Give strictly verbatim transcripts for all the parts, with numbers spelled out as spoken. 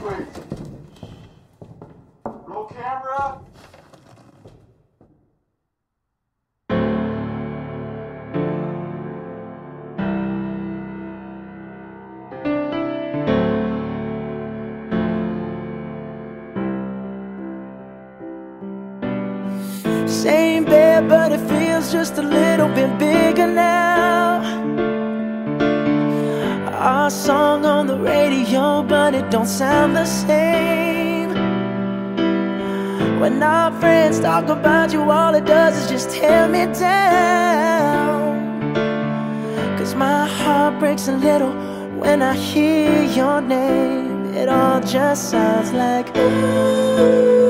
please. Roll camera. Same bed, but it feels just a little bit bigger now. Our song on the radio, but it don't sound the same. When our friends talk about you, all it does is just tear me down. Cause my heart breaks a little when I hear your name. It all just sounds like ooh.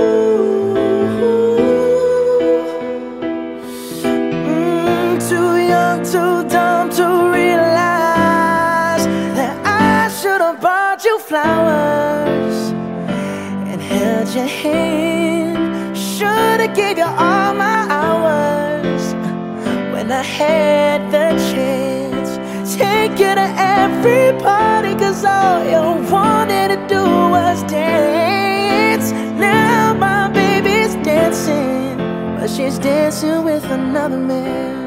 Too dumb to realize that I should have bought you flowers and held your hand. Should have gave you all my hours when I had the chance. Take you to every party, cause all you wanted to do was dance. Now my baby's dancing, but she's dancing with another man.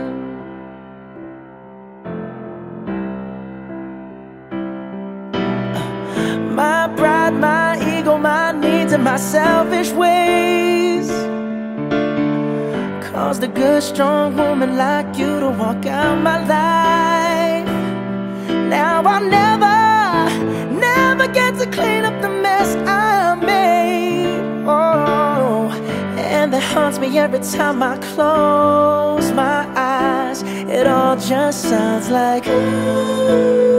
My pride, my ego, my needs, and my selfish ways caused a good, strong woman like you to walk out my life. Now I'll never, never get to clean up the mess I made. Oh, and that haunts me every time I close my eyes. It all just sounds like ooh.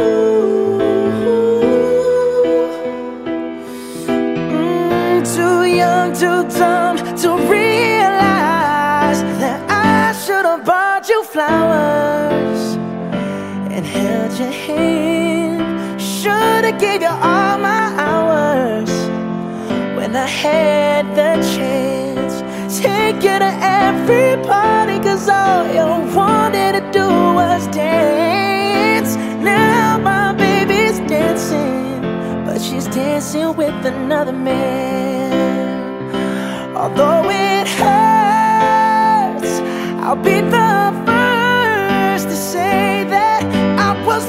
Too dumb to realize that I should have bought you flowers and held your hand. Should have gave you all my hours when I had the chance. Take you to every party, cause all you wanted to do was dance. Now my baby's dancing, but she's dancing with another man. Although it hurts, I'll be the first to say that I was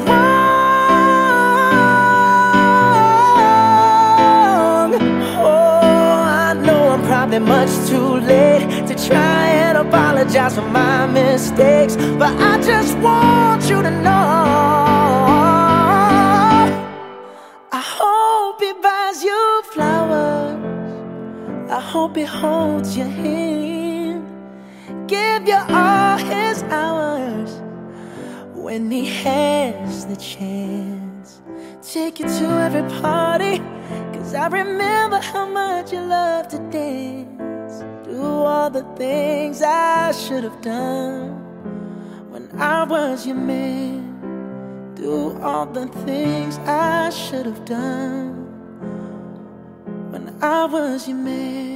wrong. Oh, I know I'm probably much too late to try and apologize for my mistakes, but I just want you to know I hope he buys you flowers. I hope he holds your hand, give you all his hours when he has the chance. Take you to every party, cause I remember how much you love to dance. Do all the things I should have done when I was your man. Do all the things I should have done when I was your man.